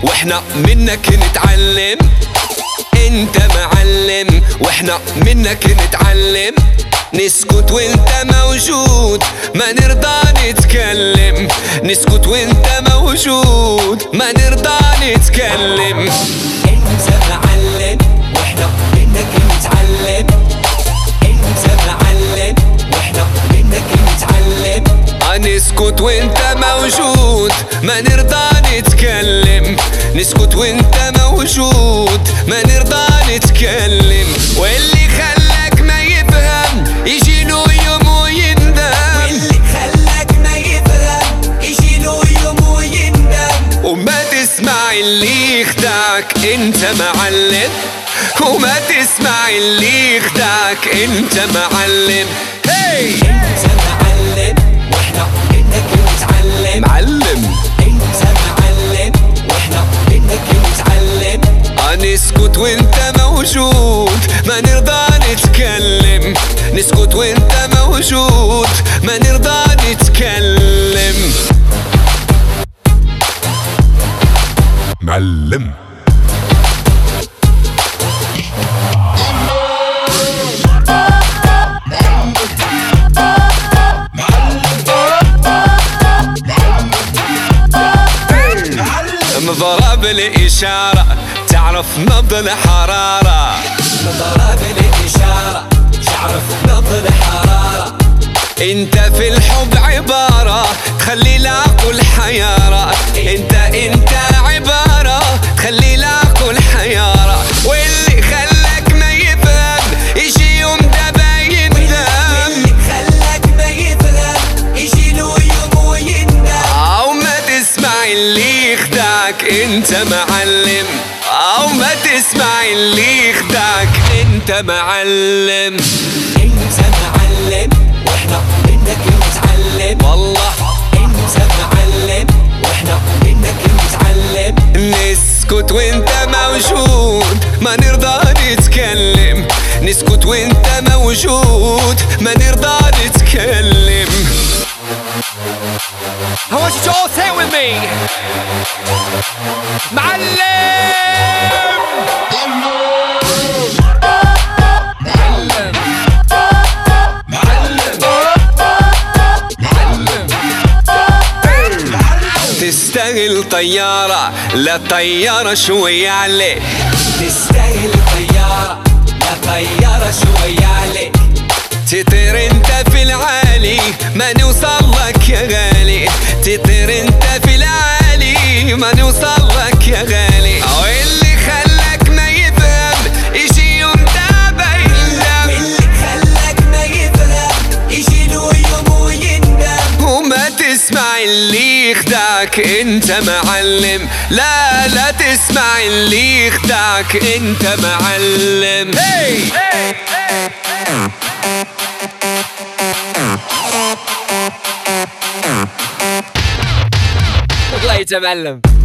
واحنا منك نتعلم. انت معلم واحنا منك نتعلم. نسكت وانت موجود ما نرضى نتكلم. نسكت وانت موجود ما نرضى نتكلم. انت معلم واحنا منك نتعلم. انت معلم واحنا منك نتعلم. نسكت وانت موجود ما نرضى نتكلم. نسكت وانت موجود ما نرضى نتكلم. واللي خلاك ما يفهم يجيله يوم ويندم. واللي خلاك ما يفهم يجيله يوم ويندم. وما تسمع اللي يخدعك انت معلم. وما تسمع اللي يخدعك انت معلم. هي انت معلم واحنا منك نتعلم. معلم انت معلم واحنا منك نتعلم. نسكت وانت موجود ما نرضى نتكلم. نسكت وانت موجود ما نرضى نتكلم. معلم مضرب الإشارة تعرف نبض الحرارة. مضرب الإشارة تعرف نبض الحرارة. انت في الحب عبارة تخلي العقل حيارة. انت عبارة تخلي العقل حيارة. واللي خلاك ما يفهم يجي يوم دابا يندم. واللي خلاك ما يفهم يجيله يوم ويندم. او ما تسمع اللي يخدعك انت معلم. او ما تسمع اللي يخدعك انت معلم. انت معلم واحنا منك نتعلم. والله انت معلم واحنا منك نتعلم. نسكت وانت موجود ما نرضى نتكلم. نسكت وانت موجود ما نرضى نتكلم. I want you to all say it with me. معلم تستاهل طيارة لا طيارة شوية عليك. تستاهل طيارة لا طيارة شوية عليك. تطير انت في العالي ما نوصل لك يا غالي. تطير انت في العالي ما نوصل لك يا غالي. واللي خلاك ما يفهم يجي يوم دابا يندم. واللي خلاك ما يفهم يجيله يوم ويندم. وما تسمع اللي يخدعك انت معلم. لا تسمع اللي يخدعك انت معلم. هي والله يتمعلم.